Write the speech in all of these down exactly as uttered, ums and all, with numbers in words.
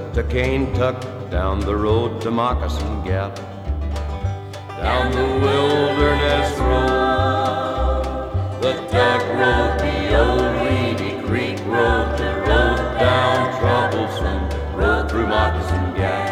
to Cane Tuck, down the road to Moccasin Gap, down the Wilderness Road, the Tuck Road, the old Reedy Creek Road, the road down Troublesome, road through Moccasin Gap.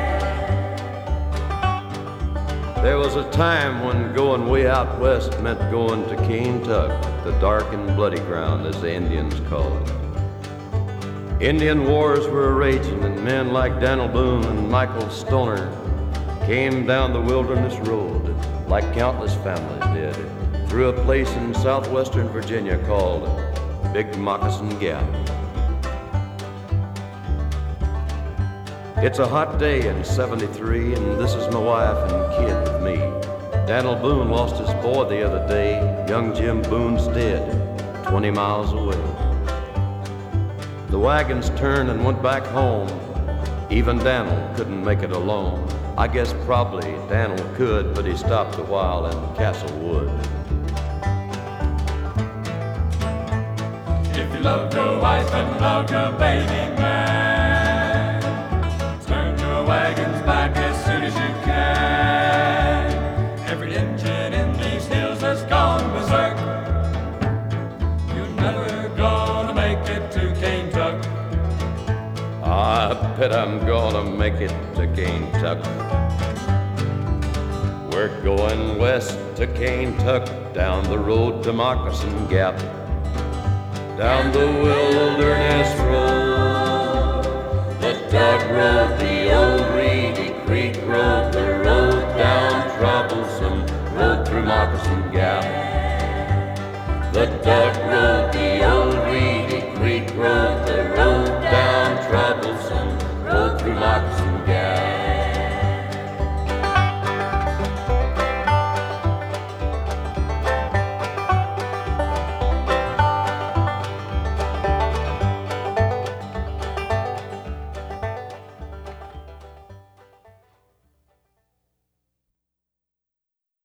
There was a time when going way out west meant going to Cane Tuck, the dark and bloody ground, as the Indians call it. Indian wars were raging, and men like Daniel Boone and Michael Stoner came down the Wilderness Road, like countless families did, through a place in southwestern Virginia called Big Moccasin Gap. It's a hot day in seventy-three, and this is my wife and kid with me. Daniel Boone lost his boy the other day. Young Jim Boone's dead, twenty miles away. The wagons turned and went back home. Even Daniel couldn't make it alone. I guess probably Daniel could, but he stopped a while in Castlewood. If you love your wife and love your baby man, turn your wagons back as soon as you can. Every engine in these hills has gone berserk. You're never gonna make it to Cane Tuck. I bet I'm gonna make it to Cane Tuck. We're going west to Cane Tuck, down the road to Moccasin Gap, down the Wilderness Road, the Tuck Road, the old Reedy Creek Road, the road down Troublesome, road through Moccasin Gap, the Tuck